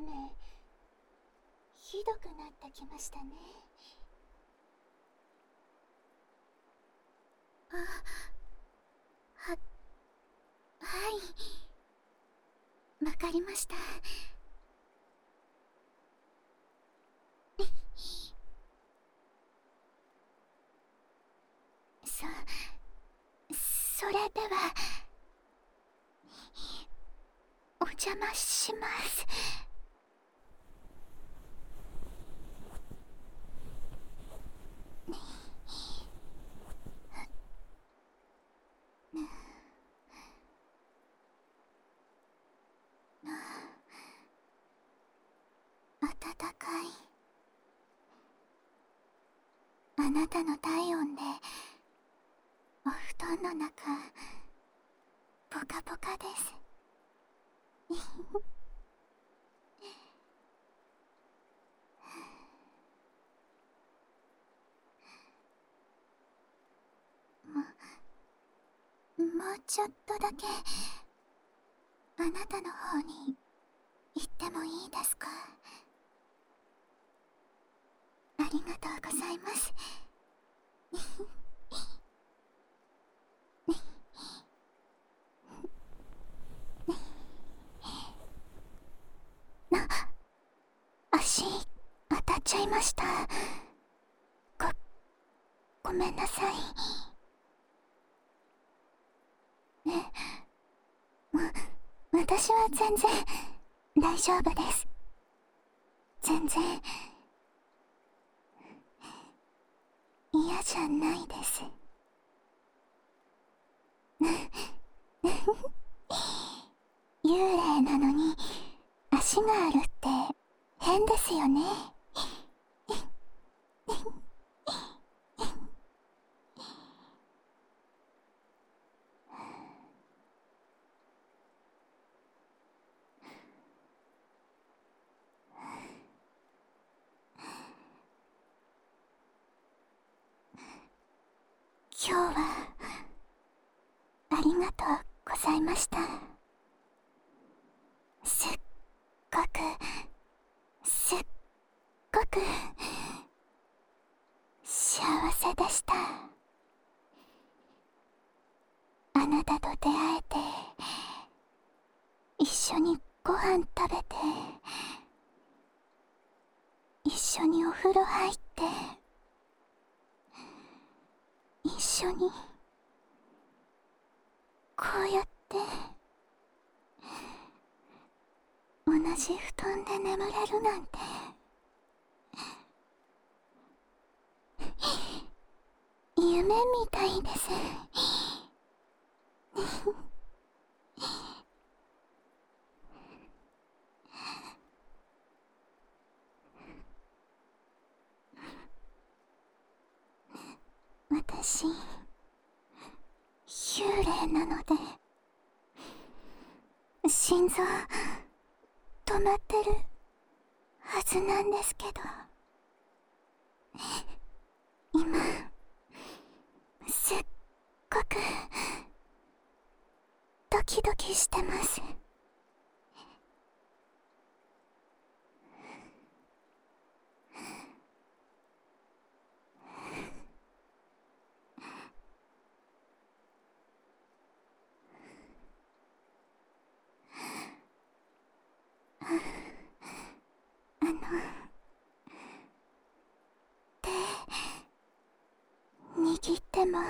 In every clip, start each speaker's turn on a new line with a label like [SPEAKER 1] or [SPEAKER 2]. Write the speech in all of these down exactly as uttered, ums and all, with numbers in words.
[SPEAKER 1] 雨、ひどくなってきましたね。あ、は、はい、わかりました。そ、それでは、お邪魔します。暖かい。あなたの体温でお布団の中ポカポカです。も、もうちょっとだけあなたの方に行ってもいいですか？ありがとうございます。な、足当たっちゃいました。ご、ごめんなさい。ね、わ、私は全然大丈夫です。全然嫌じゃないです。幽霊なのに足があるって変ですよね。今日はありがとうございました。すっごくすっごく幸せでした。あなたと出会えて、一緒にご飯食べて、一緒にお風呂入って、一緒にこうやって同じ布団で眠れるなんて、夢みたいです。私、幽霊なので、心臓止まってるはずなんですけど、今すっごくドキドキしてます。あの、手握っても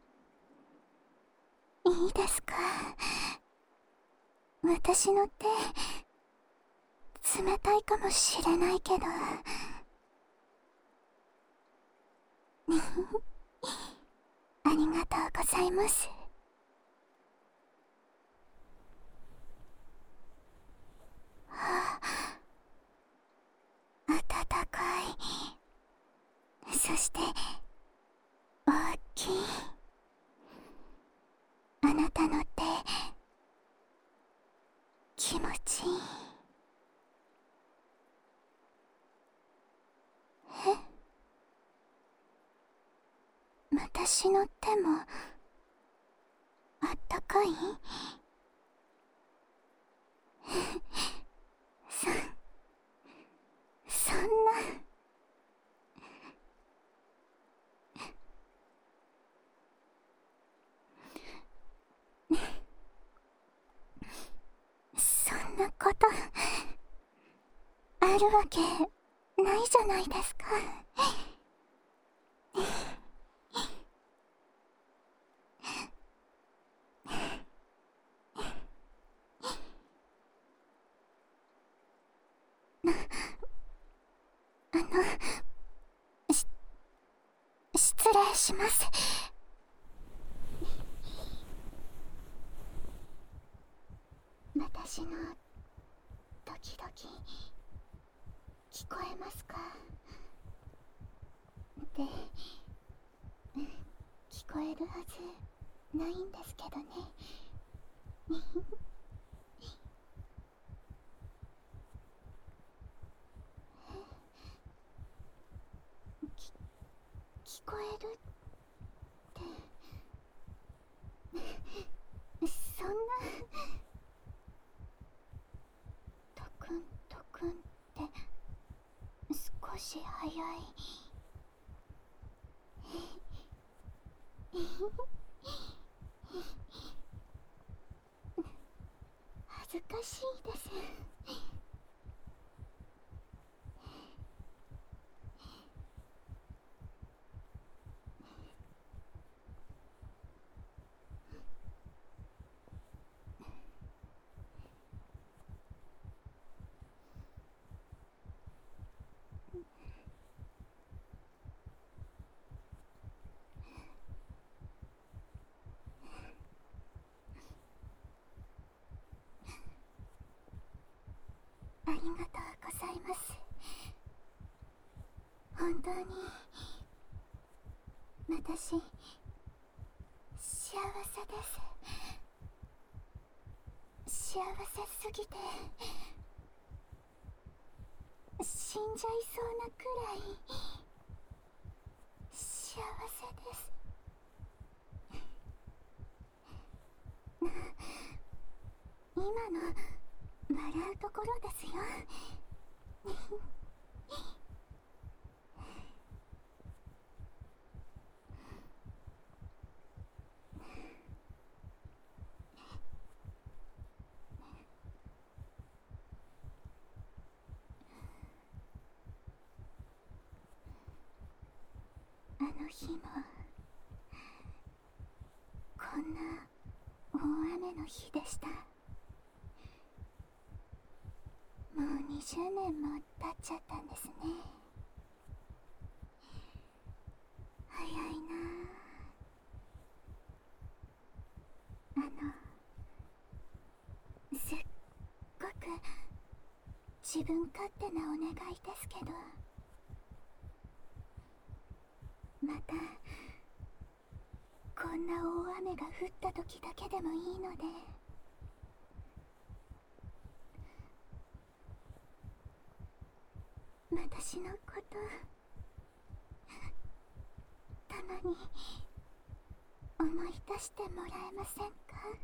[SPEAKER 1] いいですか？私の手冷たいかもしれないけどありがとうございます。はあ、暖かい。そして大きい。あなたの手気持ちいい。え？私の手もあったかい？そ、 なことあるわけないじゃないですか。あのし失礼します。私のドキドキ聞こえますか？で、聞こえるはずないんですけどね。き聞こえるってそんな。トクントクンって少し早い。恥ずかしいです。ありがとうございます。本当に私幸せです。幸せすぎて死んじゃいそうなくらい幸せです。今の笑うところですよ。あの日もこんな大雨の日でした。もうにじゅうねんも経っちゃったんですね。早いなあ。あのすっごく自分勝手なお願いですけど、またこんな大雨が降った時だけでもいいので、私のことたまに思い出してもらえませんか？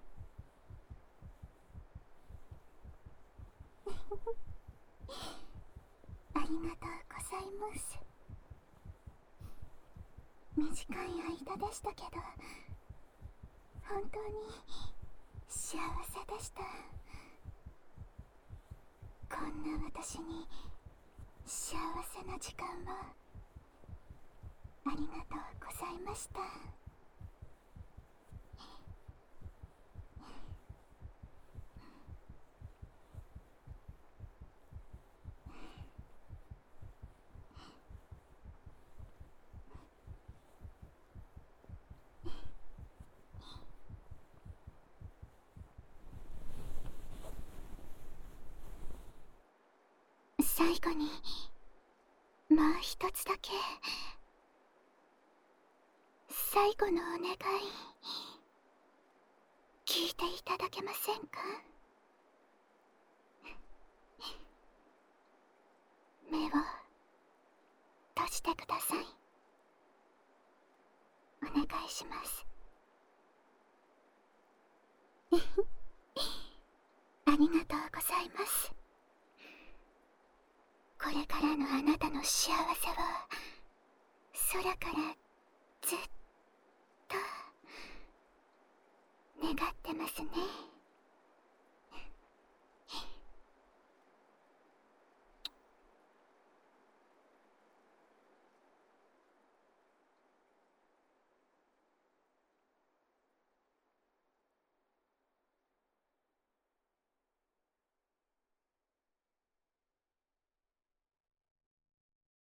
[SPEAKER 1] ありがとうございます。短い間でしたけど本当に幸せでした。こんな私に幸せな時間をありがとうございました。最後にもう一つだけ最後のお願い聞いていただけませんか？目を閉じてください。お願いします。ありがとうございます。これからのあなたの幸せを空からずっと願ってますね。